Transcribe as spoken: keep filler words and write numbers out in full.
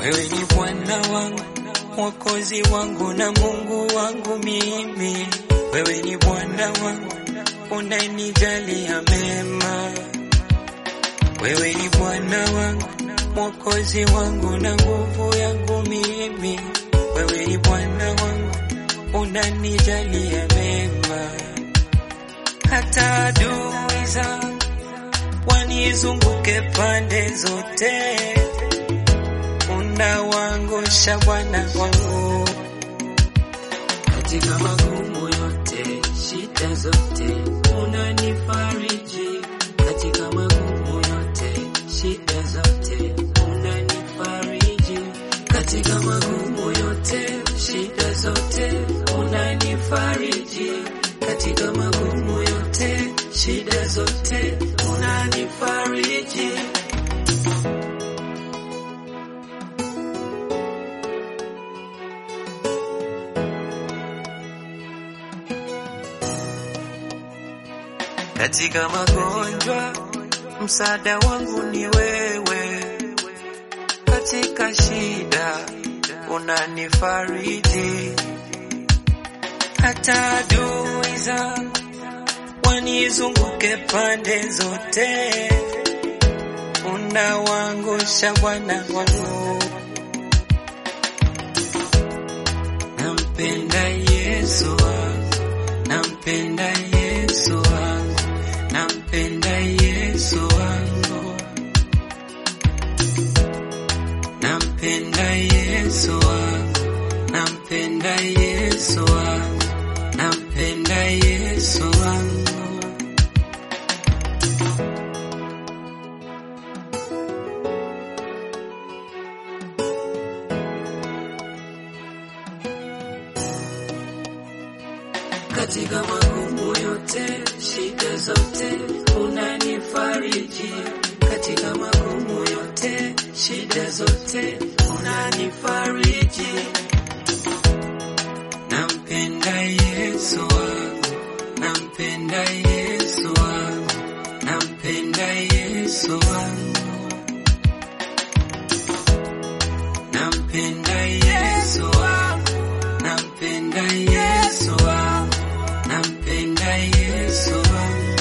Wewe ni Bwana wangu, Mwokozi wangu na Mungu wangu mimi. Wewe ni Bwana wangu, unanijalia mema. Wewe ni Bwana wangu, Mwokozi wangu na nguvu yangu mimi. Wewe ni Bwana wangu, unanijalia mema. Hata adui zangu wanizunguke pande zote, unawangusha Bwana wangu. Katika magumu yote, shida zote, unanifariji. Katika magumu yote, shida zote, unanifariji. Katika magumu yote, shida zote, unanifariji. Katika magumu yote, shida zote, unanifariji. Katika magonjwa, msaada wangu ni wewe. Katika shida, unanifariji. Hata adui zangu wanizunguke pande zote, unawangusha Bwana wangu. Nampenda Yesu wangu, nampenda Yesu wangu, nampenda Yesu wangu, nampenda Yesu wangu, nampenda Yesu wangu, nampenda Yesu wangu. Katika magumu yote, shida zote, unanifariji. Katika magumu yote, shida zote, unanifariji. Nampenda Yesu wangu, nampenda Yesu wangu, nampenda Yesu wangu, nampenda Yesu wangu, nampenda Yesu wangu, nampenda Yesu wangu.